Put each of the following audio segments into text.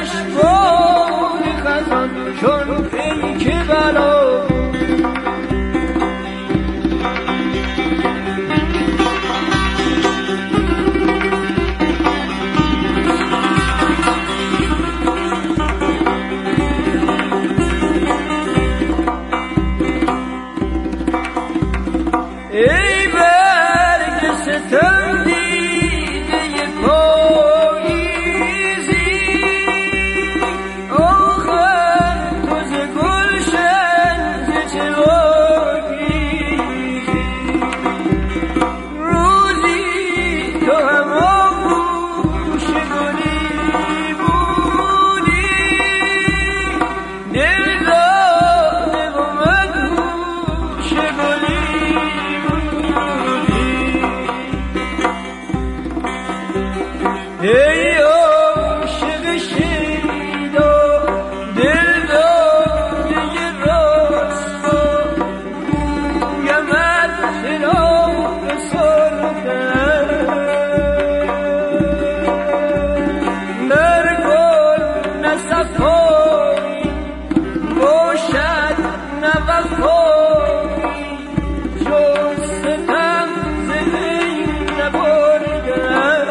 باد خزان چون پیک بلا ای برگ ستم دیده پاییزی آخر تو ز گلشن ز چه آگیزی روزی تو هم آغوش گلی بودی دل داده و مدهوش گلی ای عاشق شیدا دل داده راستا گویمت خلاف سلطان در گل نه صفایی باشد نه وفایی جز ستم ز بین نبرگرد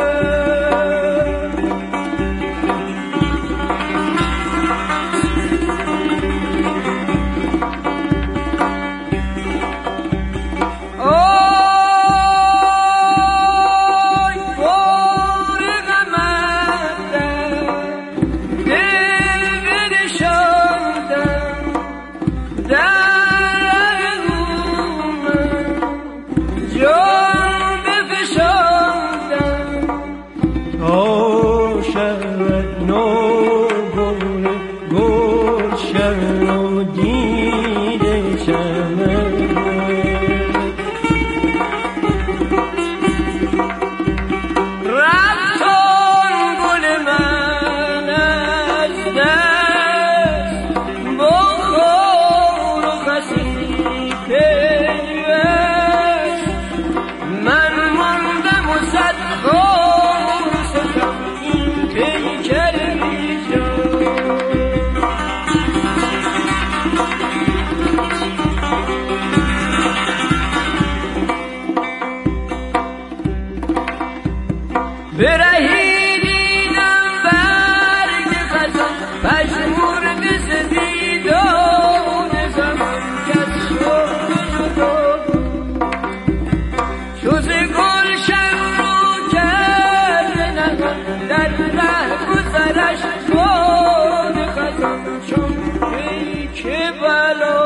برهیدینم برگ خزان پژمرد زدیدان زمان کس شد جدا شد گلشن رو کرده نهان در ره گذرش باد خزان چون پیک بلا.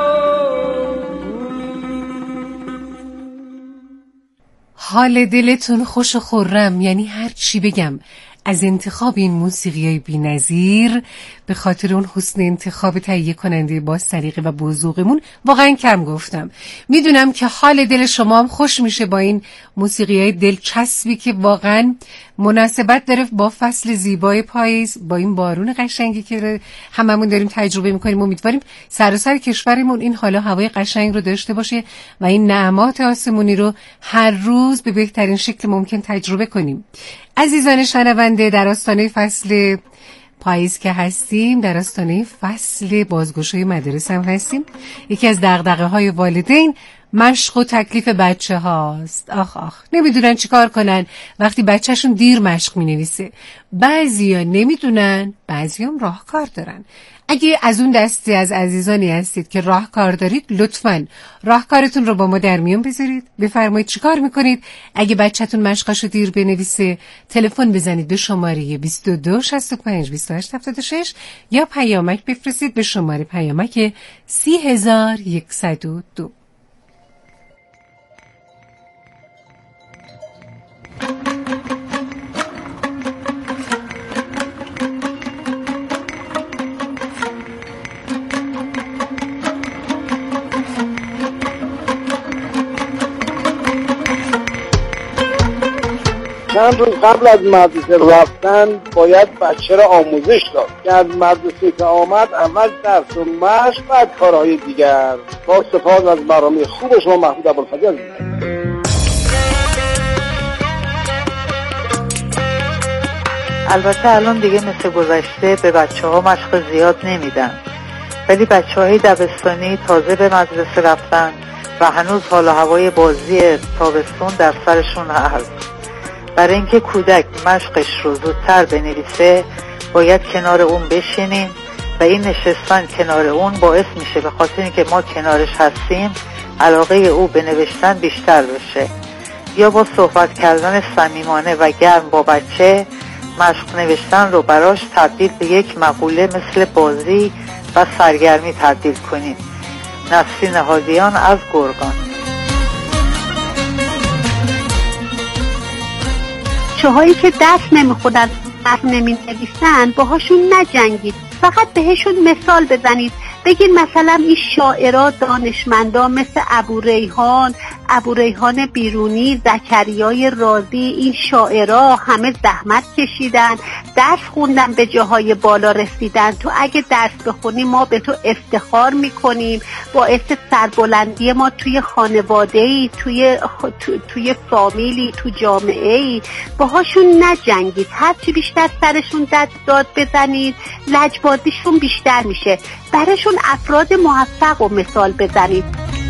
حال دلتون خوش و خرم، یعنی هر چی بگم از انتخاب این موسیقیای بی‌نظیر به خاطر اون حسن انتخاب تهیه کننده با سلیقه و بوزوقمون واقعا کم گفتم. میدونم که حال دل شما هم خوش میشه با این موسیقیای دلچسبی که واقعا مناسبت داره با فصل زیبای پاییز، با این بارون قشنگی که هممون داریم تجربه میکنیم. امیدواریم سراسر کشورمون این حالا هوای قشنگ رو داشته باشه و این نعمات آسمونی رو هر روز به بهترین شکل ممکن تجربه کنیم. عزیزان شنونده، در آستانه فصل پاییز که هستیم، در آستانه فصل بازگشای مدارس هم هستیم. یکی از دغدغه‌های والدین مشق و تکلیف بچه هاست. آخ نمیدونن چی کار کنن وقتی بچهشون دیر مشق مینویسه. بعضی ها نمیدونن، بعضی هم راهکار دارن. اگه از اون دستی از عزیزانی هستید که راهکار دارید، لطفاً راهکارتون رو با ما در میون بذارید. بفرمایید چی کار میکنید اگه بچه‌تون مشقاشو دیر بنویسه. تلفن بزنید به شماره 22 65 28 76 یا پیامک بفرستید به شماره پیامک 3102. چند روز قبل از مدرسه رفتن باید بچه را آموزش داد که از مدرسه که آمد اول درس و مشق، بعد کارهای دیگر. با سپاس از برنامه خوب شما محمود ابوالفضل. البته الان دیگه مثل گذشته به بچه‌ها مشق زیاد نمیدن، ولی بچه‌های دبستانی تازه به مدرسه رفتن و هنوز حال و هوای بازی تابستون در سرشون هست. برای اینکه کودک مشقش رو زودتر بنویسه باید کنار اون بشینیم و این نشستن کنار اون باعث میشه به خاطر اینکه ما کنارش هستیم علاقه او به نوشتن بیشتر بشه. یا با صحبت کردن صمیمانه و گرم با بچه مشق نوشتن رو براش تبدیل به یک مقوله مثل بازی و سرگرمی تبدیل کنیم. نسرین هادیان از گرگان. بچه‌هایی که درس نمیخونن، حرف نمینویسن، باهاشون نجنگید، فقط بهشون مثال بزنید. بگید مثلا این شاعرها دانشمندان مثل ابو ریحان بیرونی، زکریای رازی، این شاعرها همه زحمت کشیدن، درس خوندن، به جاهای بالا رسیدن. تو اگه درس بخونی ما به تو افتخار میکنیم، باعث سربلندی ما توی خانواده‌ای، توی فامیلی، تو جامعه‌ای. باهاشون نجنگید، هرچی بیشتر سرشون داد بزنید لجبازیشون بیشتر میشه. براشون افراد موفق و مثال بزنید.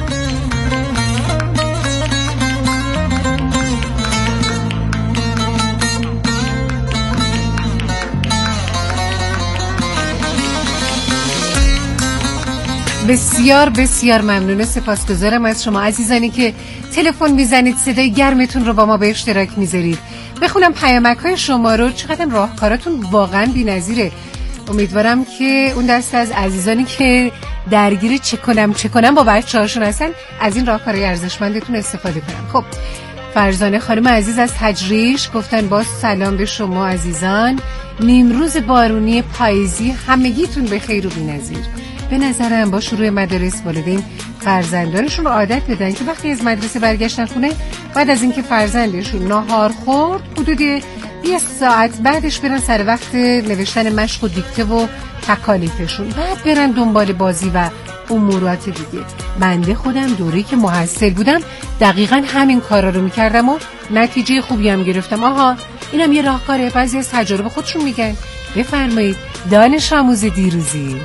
بسیار بسیار ممنون، سپاسگزارم از شما عزیزانی که تلفن میزنید، صدای گرمتون رو با ما به اشتراک میذارید. بخونم پیامک‌های شما رو. چقدر راهکاراتون واقعا بی‌نظیره. امیدوارم که اون دسته از عزیزانی که درگیر چه کنم با بچه‌هاشون هستن از این راهکارهای ارزشمندتون استفاده کنن. خب فرزانه خانم عزیز از تجریش گفتن با سلام به شما عزیزان، نیمروز بارونی پاییزی همگیتون به خیر و بی‌نظیر. به نظرم با شروع مدارس والدین فرزندانشون رو عادت بدن که وقتی از مدرسه برگشتن خونه، بعد از اینکه فرزندشون ناهار خورد حدود 20 ساعت بعدش برن سر وقت نوشتن مشق و دیکته و تکالیفشون، بعد برن دنبال بازی و امورات دیگه. بنده خودم دوره‌ای که محصل بودم دقیقاً همین کارا رو میکردم و نتیجه خوبی هم گرفتم. آها اینم یه راهکاره، بعضی از تجارب خودشون میگن. بفرمایید دانش آموز دیروزی.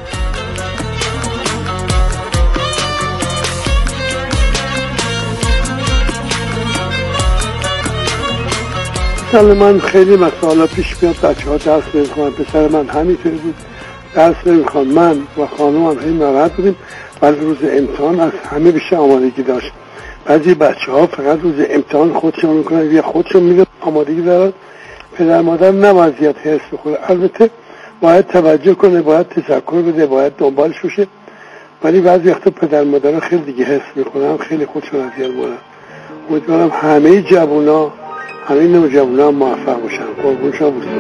مثلا من خیلی مسائل پیش میاد، بچه‌ها درس نمی‌خونن، پسر من همینطوری بود، درس نمی‌خوان. من و خانومم خیلی ناراحت بودیم، ولی روز امتحان از همه بیشتر آمادگی داشت. بعضی بچه‌ها فقط روز امتحان خودشون می‌کنن یا خودشون میگن آمادگی دارن. پدر مادر نباید زیاد حرص بخوره، البته باید توجه کنه، باید تذکر بده، باید دنبالش بشه، ولی بعضی وقتا پدر مادرها خیلی دیگه حرص می‌کنن، خیلی خودشون اذیت می‌کنن. امیدوارم همه جوونا، همه نوجوانا موفق باشن. قربون شما باشید.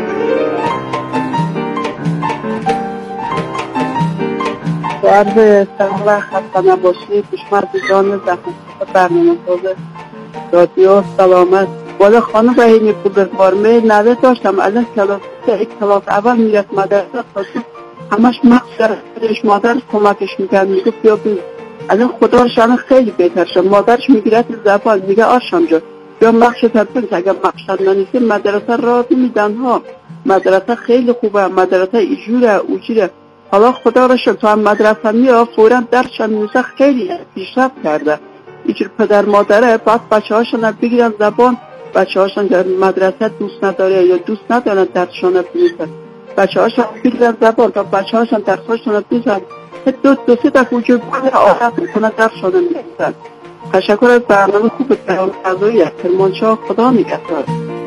عرض سلام و خسته نباشید دشمن زحمت برنامه ساز رادیو سلامت. بالا خانم بهینی بزرگوارمه نوه داشتم، الان کلاس اول میرد مدرسه، همش مقصرش مادرش کمکش میکرد، میگه بیا بین. الان خدا رو شانه خیلی بهتر شد، مادرش میگیرد زبان، میگه آرشان جا بیا مقصد بین، اگر مقصد ننیسه مدرسه راضی میدن ها. مدرسه خیلی خوبه، مدرسه ایجوره اوجوره. حالا خدا رو شکر تو هم مدرسه میاد فورا درسشان میوزه، خیلی پیشرفت کرده. اینجور پدر مادره بعد بچه هاشون بگیرن زبان، بچه هاشون در مدرسه دوست نداره یا دوست ندارن درسشان بنویسن، بچه هاشون بگیرن زبان تا بچه هاشون درسشان بنویسن، دو سه تا وجود باید عادت میکنن درسشان بنویسن. تشکر از برنامه خوب فضایی کرمانشاه. خدا نگهدار.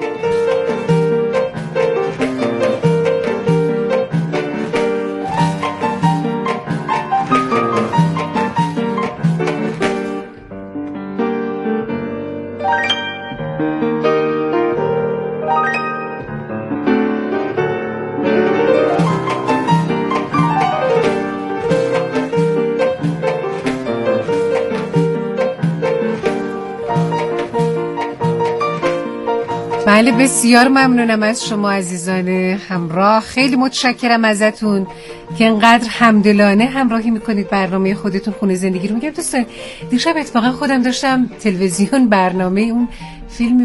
بله بسیار ممنونم از شما عزیزان همراه، خیلی متشکرم ازتون که انقدر همدلانه همراهی میکنید برنامه خودتون خونه زندگی رو. میگم دوستان دیشب اتفاقا خودم داشتم تلویزیون برنامه اون فیلمی بود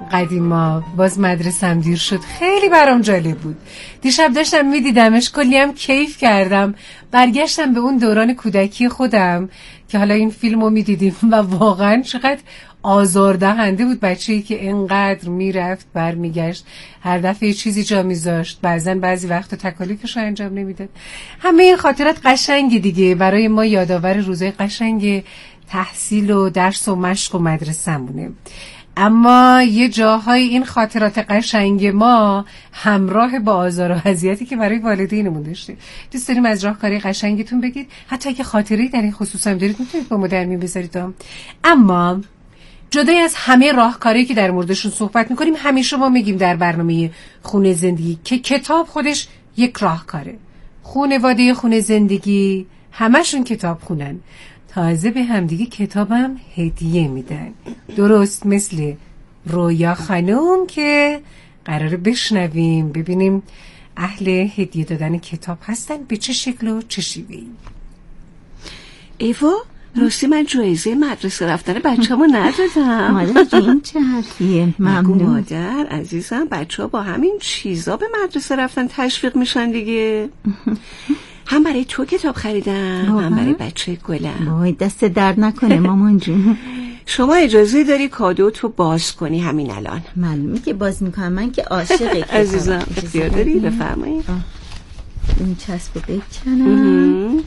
قدیما. باز مدرسم دیر شد، خیلی برام جالب بود. دیشب داشتم میدیدمش، کلی هم کیف کردم. برگشتم به اون دوران کودکی خودم که حالا این فیلمو میدیدیم و واقعا چقدر آزاردهنده بود. بچه‌ای که انقدر میرفت برمیگشت، هر دفعه چیزی جا میذاشت، بعضی وقتا تکالیفش رو انجام نمیداد. همه این خاطرات قشنگی دیگه برای ما یادآور روزای قشنگ تحصیل و درس و مشق و مدرسه‌مونه. اما یه جاهای این خاطرات قشنگ ما همراه با آزار و اذیتی که برای والدینمون داشتیم. دوست داریم از راهکاری قشنگتون بگید، حتی اگه خاطری در این خصوص هم دارید میتونید با ما در میون بذارید. اما جدای از همه راهکاری که در موردشون صحبت میکنیم، همیشه ما میگیم در برنامه خونه زندگی که کتاب خودش یک راهکاره. خانواده خونه زندگی همشون کتاب خونن، تازه به همدیگه کتابم هدیه میدن، درست مثل رویا خانوم که قراره بشنویم ببینیم اهل هدیه دادن کتاب هستن به چه شکل و چه شیوهی. ایوا، راستی من جایزه مدرسه رفتن بچه‌مو ندادم. مادر این چه حرفیه؟ ممنون. مادر عزیزم، بچه‌ها با همین چیزا به مدرسه رفتن تشویق میشن دیگه. هم برای تو کتاب خریدم، هم برای بچه گلم. وای دست درد نکنه مامان جون. شما اجازه داری کادو تو باز کنی همین الان؟ معلومه که باز میکنم، من که عاشق کتابم. عزیزم اختیار داری، بفرمایید. این چسبو بکنم.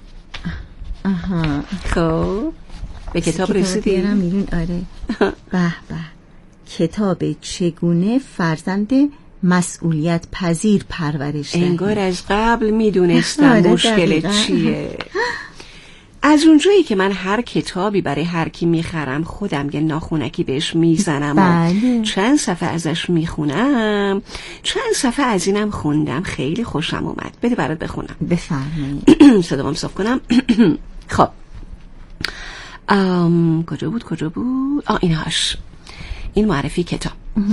آها. خب به کتاب رسیدی؟ بیارم بیرون. آره. به به، کتاب چگونه فرزند مسئولیت پذیر پرورش دهی. انگار از قبل میدونستم مشکل چیه. از اونجایی که من هر کتابی برای هر کی میخرم خودم یه ناخونکی بهش میزنم بله. و چند صفحه ازش میخونم، چند صفحه از اینم خوندم، خیلی خوشم اومد. بده برات بخونم. بفرمایید. صدامم صاف کنم. خب کجا بود؟ اینهاش. این معرفی کتاب.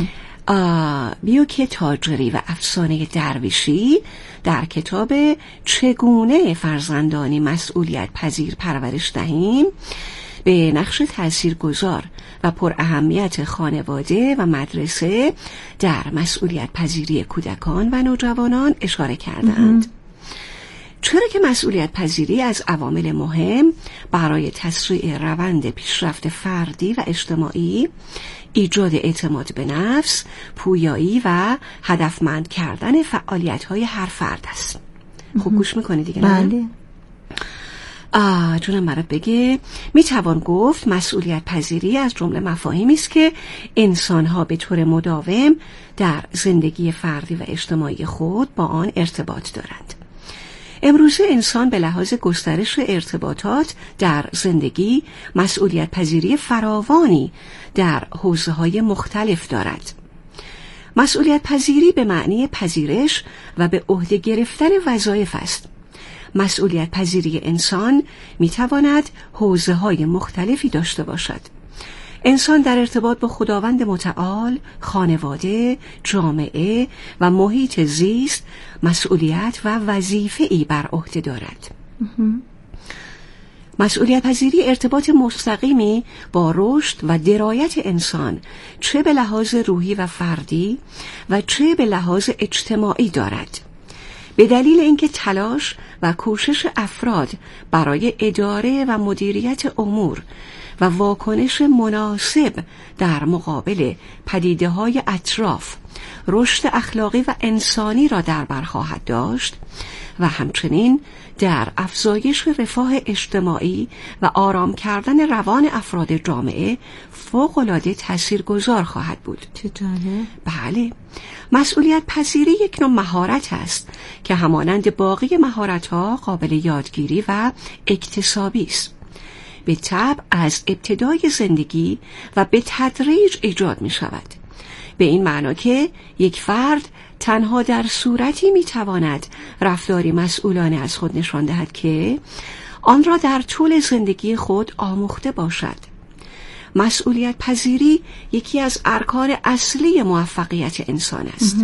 بیوک تاجری و افسانه درویشی در کتاب چگونه فرزندانی مسئولیت پذیر پرورش دهیم به نقش تاثیرگذار و پر اهمیت خانواده و مدرسه در مسئولیت پذیری کودکان و نوجوانان اشاره کردند. چرا که مسئولیت پذیری از عوامل مهم برای تسریع روند پیشرفت فردی و اجتماعی، ایجاد اعتماد به نفس، پویایی و هدفمند کردن فعالیت‌های هر فرد است. خوب گوش می‌کنی دیگه؟ بله. جونم برات بگه، میتوان گفت مسئولیت پذیری از جمله مفاهیمی است که انسان‌ها به طور مداوم در زندگی فردی و اجتماعی خود با آن ارتباط دارند. امروزه انسان به لحاظ گسترش ارتباطات در زندگی مسئولیت پذیری فراوانی در حوزه‌های مختلف دارد. مسئولیت پذیری به معنی پذیرش و به عهده گرفتن وظایف است. مسئولیت پذیری انسان می‌تواند حوزه‌های مختلفی داشته باشد. انسان در ارتباط با خداوند متعال، خانواده، جامعه و محیط زیست مسئولیت و وظیفه‌ای بر عهده دارد. مسئولیت پذیری ارتباط مستقیمی با رشد و درایت انسان چه به لحاظ روحی و فردی و چه به لحاظ اجتماعی دارد. به دلیل اینکه تلاش و کوشش افراد برای اداره و مدیریت امور و واکنش مناسب در مقابل پدیده‌های اطراف رشد اخلاقی و انسانی را در بر خواهد داشت و همچنین در افزایش رفاه اجتماعی و آرام کردن روان افراد جامعه فوق‌العاده تاثیرگذار خواهد بود. چه جالب. بله، مسئولیت پذیری یک نوع مهارت است که همانند باقی مهارت‌ها قابل یادگیری و اکتسابی است. به طبع از ابتدای زندگی و به تدریج ایجاد می شود. به این معنا که یک فرد تنها در صورتی می تواند رفتاری مسئولانه از خود نشان دهد که آن را در طول زندگی خود آموخته باشد. مسئولیت پذیری یکی از ارکان اصلی موفقیت انسان است.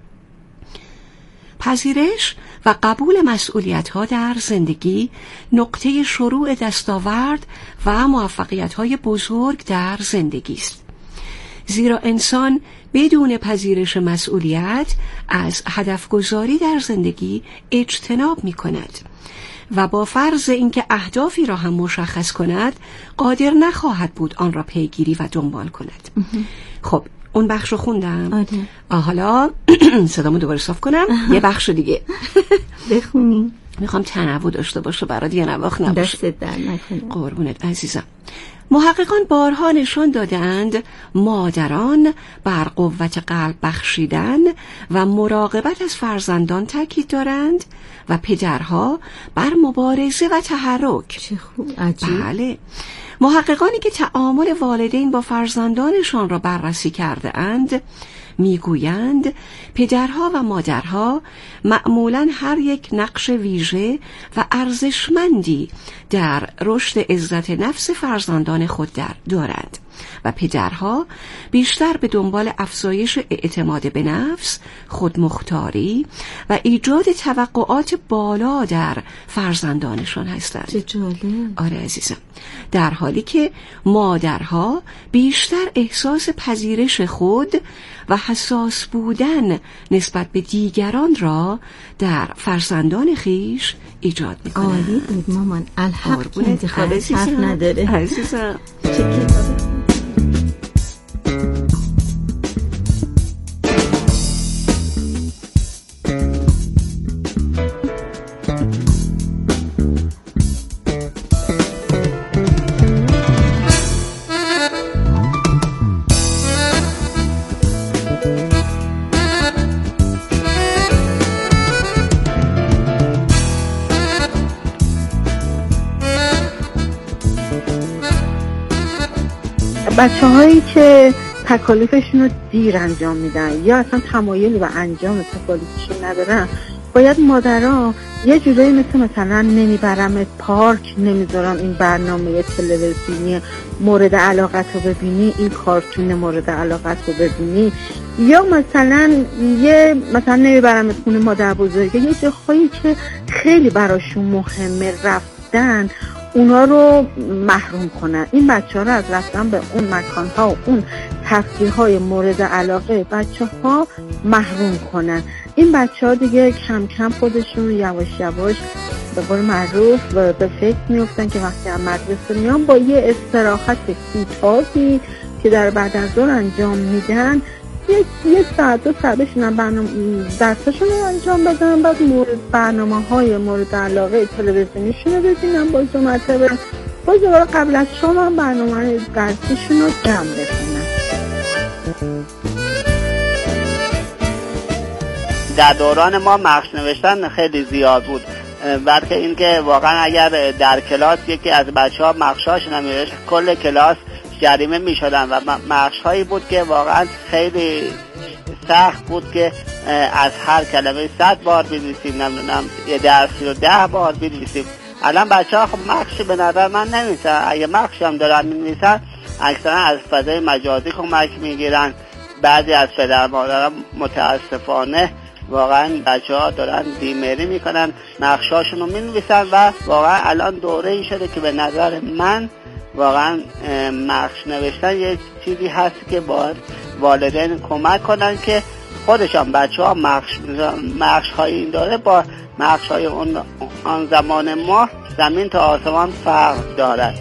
پذیرش و قبول مسئولیت‌ها در زندگی نقطه شروع دستاورد و موفقیت‌های بزرگ در زندگی است. زیرا انسان بدون پذیرش مسئولیت از هدف گذاری در زندگی اجتناب می کند و با فرض اینکه اهدافی را هم مشخص کند قادر نخواهد بود آن را پیگیری و دنبال کند. خب اون بخش رو خوندم. حالا صدامو دوباره صاف کنم. یه بخش دیگه بخونی. میخوام تنوع داشته باشه، برات یه نواخت نباشه. دست در نکنه. قربونت عزیزم. محققان بارها نشان دادند مادران بر قوت قلب بخشیدن و مراقبت از فرزندان تاکید دارند و پدرها بر مبارزه و تحرک. چه خوب، عجیب. بله. محققانی که تعامل والدین با فرزندانشان را بررسی کرده اند میگویند پدرها و مادرها معمولاً هر یک نقش ویژه و ارزشمندی در رشد عزت نفس فرزندان خود دارند و پدرها بیشتر به دنبال افزایش اعتماد به نفس، خودمختاری و ایجاد توقعات بالا در فرزندانشان هستند. چه جالب. آره عزیزم. در حالی که مادرها بیشتر احساس پذیرش خود و حساس بودن نسبت به دیگران را در فرزندان خیش ایجاد میکنند. عالی بود مامان. الحق که انتخاب حرف نداره عزیزم. چه کتابه. بچه‌هایی که تکالیفشون رو دیر انجام میدن یا اصلا تمایلی و انجام تکالیفشون ندارن، باید مادرها یه جورایی مثلا نمیبرم پارک، نمیذارم این برنامه تلویزیونی مورد علاقت رو ببینی، این کارتون مورد علاقت رو ببینی، یا مثلا نمیبرم خونه مادر بزرگه، یه جاهایی که خیلی براشون مهمه رفتن اونا رو محروم کنن. این بچه ها رو از رفتن به اون مکان ها و اون تفریح های مورد علاقه بچه ها محروم کنن. این بچه ها دیگه کم کم خودشون یواش یواش به قول معروف به فکر میفتن که وقتی از مدرسه میان با یه استراحت کوتاهی که در بعد از ظهر انجام میدن یک ساعت 2 ساعت بشینن درسشون رو انجام بدن، بعد برنامه های مورد علاقه تلویزیونیشون رو ببینن، باز دوباره قبل از شما برنامه درسیشون رو جمع بکنن. در دوران ما مغز نوشتن خیلی زیاد بود، بلکه اینکه واقعا اگر در کلاس یکی از بچه‌ها مغزش نمی‌نوشت کل کلاس جریمه می‌شدن و مغزهایی بود که واقعا خیلی سخت بود که از هر کلمه 100 بار بنویسیم، نمیدونم یه درسی رو 10 بار بنویسیم. الان بچه‌ها خب مغزی به نظر من نمی‌نویسن، اگه مغزی هم دارن می‌نویسن اکثرا از فضای مجازی کمک می‌گیرن. بعضی از پدر مادرها متاسفانه واقعا بچه‌ها دارن بیماری میکنن، نقشاشون رو مینویسن و واقعا الان دوره‌ای شده که به نظر من واقعا نقش نوشتن یه چیزی هست که باید والدین کمک کنن که خودشان بچه‌ها نقش‌های این دوره با نقش‌های آن زمان ما زمین تا آسمان فرق دارد.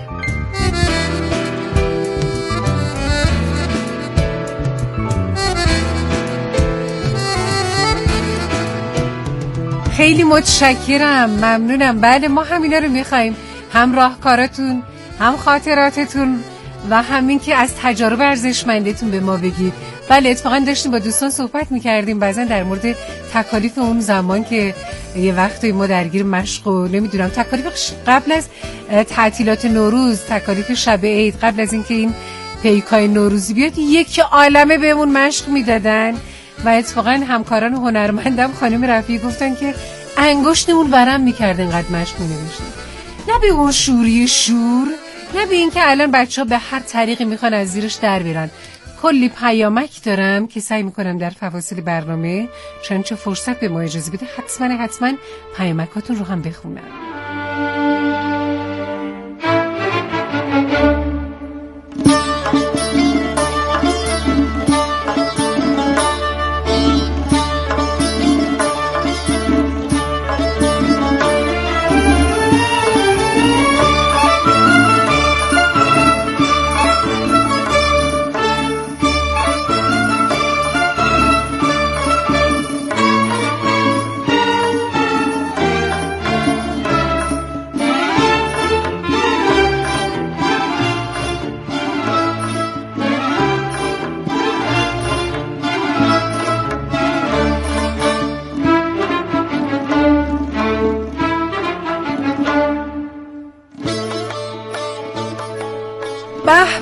خیلی متشکرم، ممنونم. بله ما همینا رو میخواییم، هم راهکاراتون، هم خاطراتتون و همین که از تجارب ارزشمندتون به ما بگید. بله اتفاقا داشتیم با دوستان صحبت میکردیم بعضا در مورد تکالیف اون زمان که یه وقتی ما درگیر مشق و نمیدونم تکالیف قبل از تعطیلات نوروز، تکالیف شب عید، قبل از اینکه این پیکای نوروزی بیاد یک عالمه بهمون مشق میدادن و اتفاقا همکاران هنرمندم خانم رفیعی گفتن که انگشتمون ورم میکرد اینقدر مشق مینوشتیم. نه به اون شوری شور، نه به این که الان بچه‌ها به هر طریقی میخوان از زیرش در بیرن. کلی پیامک دارم که سعی میکنم در فواصل برنامه چنانچه فرصت به ما اجازه بده حتما پیامکاتون رو هم بخونم.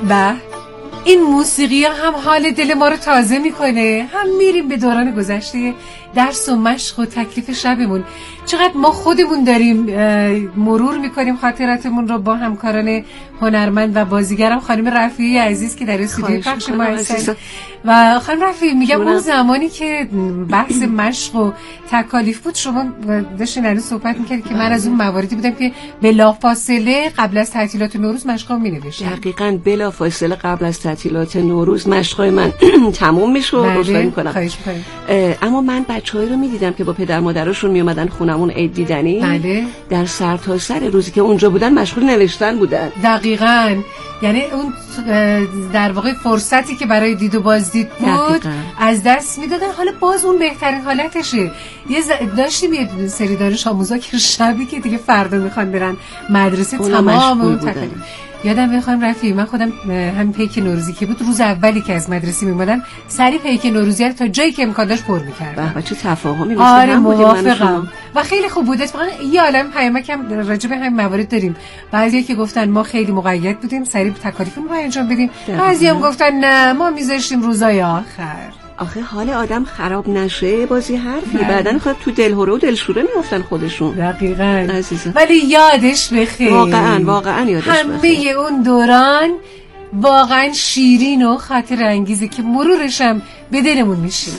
به این موسیقی هم حال دل ما رو تازه میکنه، هم میریم به دوران گذشته درس و مشق و تکلیف شبمون. چقدر ما خودمون داریم مرور میکنیم خاطراتمون رو با همکاران هنرمند و بازیگرم خانم رفیعی عزیز که در استودیوی پخش ما هستن. و خانم رفیعی میگم اون زمانی که بحث مشق و تکالیف بود شما داشتین الان صحبت میکردید که من از اون مواردی بودم که بلافاصله قبل از تعطیلات نوروز مشقام مینوشتم. دقیقاً بلافاصله قبل از تعطیلات نوروز مشقای من تموم میشد. عذرخواهی میکنم. خواهش میکنم. اما من بچه‌هایی رو میدیدم که با پدر مادرشون میومدن خونمون عید دیدنی. بله. در سرتاسر روزی که اونجا بودن مشغول نوشتن بودن. دقیقاً. یعنی اون در واقع فرصتی که برای دید و بازدید بود از دست میدادن. حالا باز اون بهترین حالتشه. داشتیم یه سری دانش آموزا که شبی که دیگه فردا میخوان برن مدرسه تمام اون تکلیف. یادم میخوام رفیعی من خودم همین پیک نوروزی که بود روز اولی که از مدرسه میومدن سری پیک نوروزی رو تا جایی که امکان داشت پر می‌کردم. به چه تفاهمی مثل آره هم بودیم. موافقم و خیلی خوب بود. اتفاقا یه عالم پیامک هم راجع به همین موارد داریم. بعضیا که گفتن ما خیلی مقید بودیم سری تکالیفمون رو انجام بدیم، بعضیا هم گفتن نه ما میذاشتیم روزای آخر. آخه حال آدم خراب نشه بازی حرفی بعدن خود تو دلهوره و دلشوره میافتن خودشون. دقیقاً عزیزم. ولی یادش بخیر. واقعا یادش بخیر. همه اون دوران واقعا شیرین و خاطر انگیزه که مرورش هم به دلمون میشینه.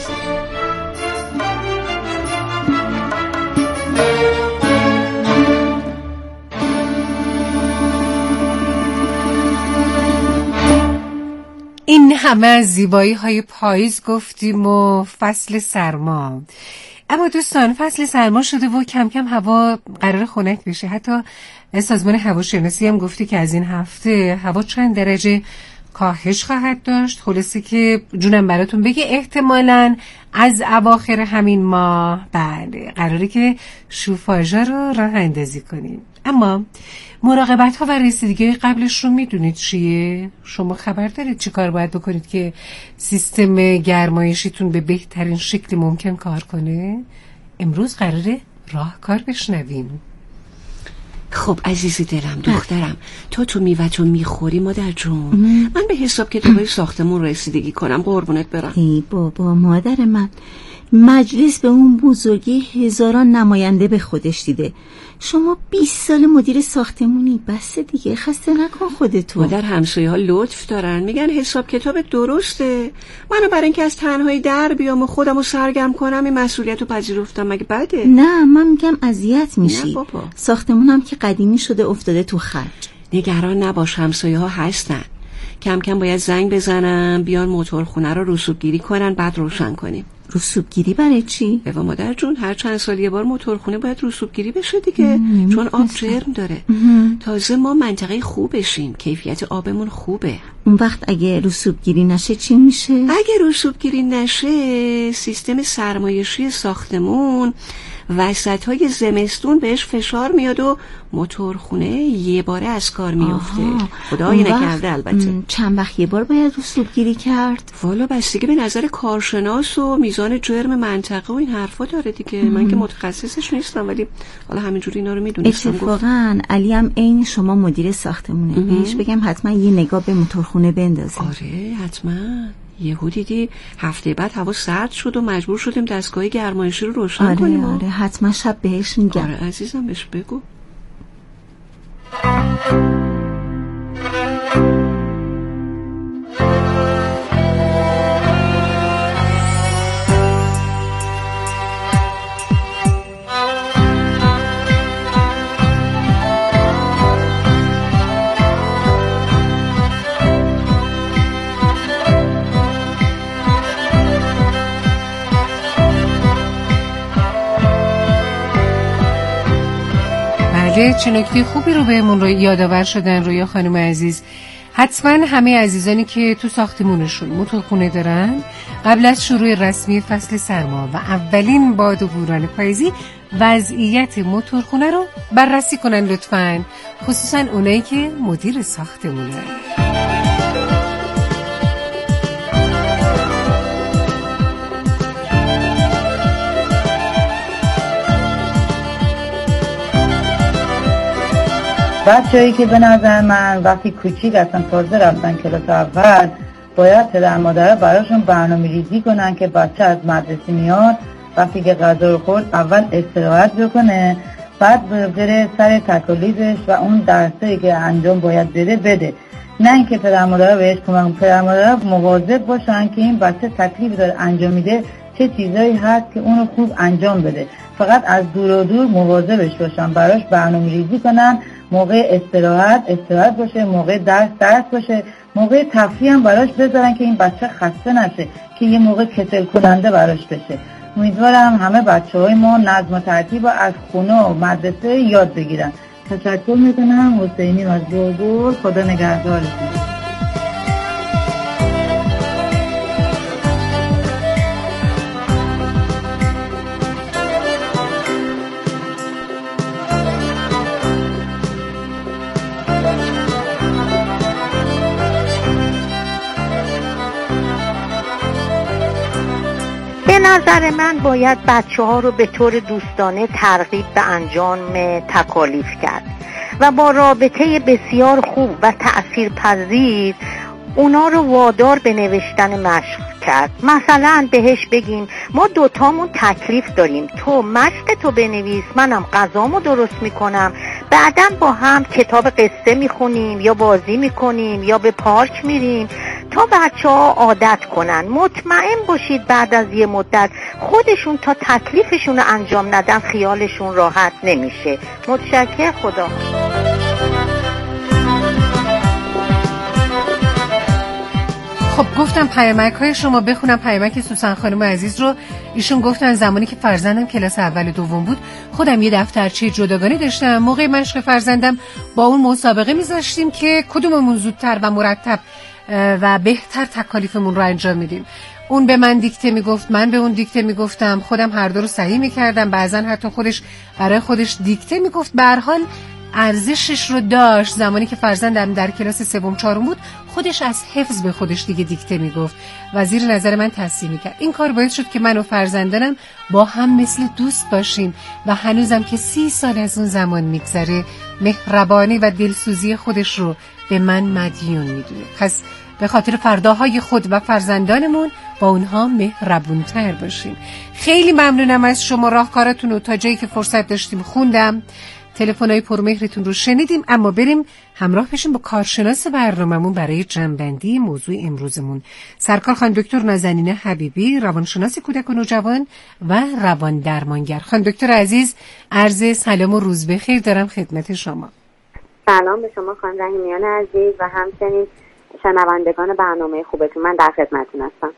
این همه از زیبایی های پاییز گفتیم و فصل سرما. اما دوستان فصل سرما شده و کم کم هوا قرار خنک بشه. حتی سازمان هواشناسی هم گفته که از این هفته هوا چند درجه کاهش خواهد داشت. خلاصه که جونم براتون بگه احتمالاً از اواخر همین ماه بله قراره که شوفاژا رو راه اندازی کنیم. اما مراقبت ها و رسیدگی قبلش رو میدونید چیه؟ شما خبر دارید چی کار باید بکنید که سیستم گرمایشیتون به بهترین شکل ممکن کار کنه؟ امروز قراره راهکار بشنویم. خب عزیزی دلم دخترم تو میوه‌تو میخوری مادر جون. من به حساب کتابای ساختمون رسیدگی کنم قربونت برم. ای بابا مادر من مجلس به اون بزرگی هزاران نماینده به خودش دیده. شما 20 سال مدیر ساختمونی بس دیگه خسته نکن خودتو. مادر همسایه ها لطف دارن میگن حساب کتاب درسته. منو برای اینکه از تنهایی در بیام و خودمو سرگرم کنم این مسئولیتو پذیرفتم مگه بده؟ نه من میگم اذیت میشی. نه بابا. ساختمونم که قدیمی شده افتاده تو خرج. نگران نباش همسایه ها هستن. کم کم باید زنگ بزنم بیان موتورخونه رو رسوبگیری کنن بعد روشن کنیم. رسوبگیری برای چی؟ بابا مادر جون هر چند سال یه بار موتورخونه باید رسوبگیری بشه دیگه چون آب جرم داره. تازه ما منطقه خوبشیم کیفیت آبمون خوبه. اون وقت اگه رسوبگیری نشه چی میشه؟ اگه رسوبگیری نشه سیستم سرمایشی ساختمون وسط‌های زمستون بهش فشار میاد و موتورخونه یه باره از کار میفته. خدایی نکرده البته. چند وقت یه بار باید رسوبگیری کرد؟ والا بستگی به نظر کارشناس و میزان جرم منطقه و این حرفا داره دیگه. من که متخصصش نیستم ولی حالا همینجوری اینا رو میدونستم. اتفاقا علی هم عین شما مدیر ساختمونه. بهش بگم حتما یه نگاه به موتورخونه بندازه. آره حتما. یهو دیدی هفته بعد هوا سرد شد و مجبور شدیم دستگاه گرمایشی رو روشن کنیم. آره حتما شب بهش میگم. آره عزیزم بهش بگو. چه نکته خوبی رو بهمون رو یادآور شدن رویا خانم عزیز. حتما همه عزیزانی که تو ساختمونشون موتورخونه دارن قبل از شروع رسمی فصل سرما و اولین باد و بوران پاییزی وضعیت موتورخونه رو بررسی کنن لطفاً، خصوصا اونایی که مدیر ساختمونن. بچه‌ای که به نظر من وقتی کوچیک هستن تازه رفتن کلاس اول، باید پدر مادرها براشون برنامه‌ریزی کنن که بچه از مدرسه میاد، وقتی که غذا رو خورد اول استراحت بکنه، بعد بره سر تکالیفش و اون درسایی که انجام باید بده. نه اینکه پدر مادرها بهش کمک، پدر مادرها مواظب باشن که این بچه تکلیف داره انجام میده چه چیزایی هست که اونو خوب انجام بده. فقط از دور و دور مواظبش باشن، براش برنامه‌ریزی کنن، موقع استراحت باشه، موقع درس باشه، موقع تفریح هم براش بذارن که این بچه خسته نشه، که یه موقع کسل کننده براش بشه. امیدوارم همه بچه‌های ما نظم و ترتیب از خونه و مدرسه یاد بگیرن. تشکر میکنم. حسینی از بلبل. خدا نگهدارتون. به نظر من باید بچه ها رو به طور دوستانه ترغیب به انجام تکالیف کرد و با رابطه بسیار خوب و تأثیرپذیر اونا رو وادار به نوشتن مشق کرد. مثلا بهش بگیم ما دوتامون تکلیف داریم، تو مشق تو بنویس، منم غذامو درست میکنم، بعداً با هم کتاب قصه میخونیم یا بازی میکنیم یا به پارک میریم تا بچه ها عادت کنن. مطمئن باشید بعد از یه مدت خودشون تا تکلیفشون رو انجام ندن خیالشون راحت نمیشه. متشکرم. خدا. خب گفتم پیامک‌های شما بخونم. پیامک سوسن خانم عزیز رو ایشون گفتن زمانی که فرزندم کلاس اول و دوم بود خودم یه دفترچه جداگانه داشتم. موقع مشق فرزندم با اون مسابقه میذاشتیم که کدوممون زودتر و مرتب و بهتر تکالیفمون رو انجام میدیم. اون به من دیکته میگفت، من به اون دیکته میگفتم، خودم هر دو رو صحیح میکردم، بعضن حتی خودش برای خودش دیکته میگفت. به هر حال ارزشش رو داشت. زمانی که فرزندم در کلاس سوم چهارم بود خودش از حفظ به خودش دیگه دیکته میگفت و زیر نظر من تصحیح میکرد. این کار باعث شد که من و فرزندانم با هم مثل دوست باشیم و هنوزم که 30 سال از اون زمان میگذره مهربانی و دلسوزی خودش رو به من مدیون میدونه. پس به خاطر فرداهای خود و فرزندانمون با اونها مهربونتر باشیم. خیلی ممنونم از شما. راهکاراتون رو تا جایی که فرصت داشتیم خوندم، تلفن‌های پرمهرتون رو شنیدیم، اما بریم همراه بشیم با کارشناس برنامه‌مون برای جمع‌بندی موضوع امروزمون. سرکار خانم دکتر نازنین حبیبی، روانشناس کودک و نوجوان و روان درمانگر. خانم دکتر عزیز، عرض سلام و روز بخیر دارم خدمت شما. سلام به شما خانم رحیمیان عزیز و همچنین شنوندگان برنامه خوبتون. من در خدمتتون هستم.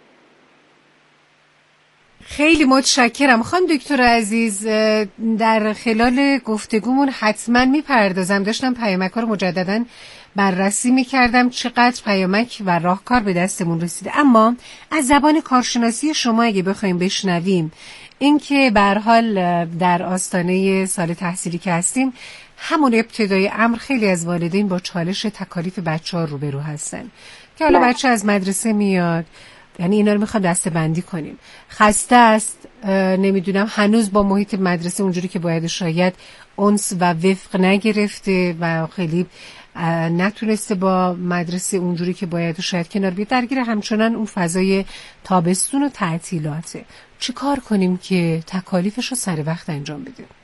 خیلی متشکرم خانم دکتر عزیز. در خلال گفتگومون حتما میپردازم، داشتم پیامک‌ها رو مجدداً بررسی میکردم چقدر پیامک و راهکار به دستمون رسیده، اما از زبان کارشناسی شما اگه بخوایم بشنویم اینکه به هر حال در آستانه سال تحصیلی که هستیم، همون ابتدای امر خیلی از والدین با چالش تکالیف بچه‌ها روبرو هستن که حالا بچه از مدرسه میاد، یعنی اینا رو میخوام دسته بندی کنیم، خسته است، نمیدونم هنوز با محیط مدرسه اونجوری که باید شاید انس و وفق نگرفته و خیلی نتونسته با مدرسه اونجوری که باید شاید کنار بیاد، درگیر همچنان اون فضای تابستون و تعطیلاته. چی کار کنیم که تکالیفش رو سر وقت انجام بدیم؟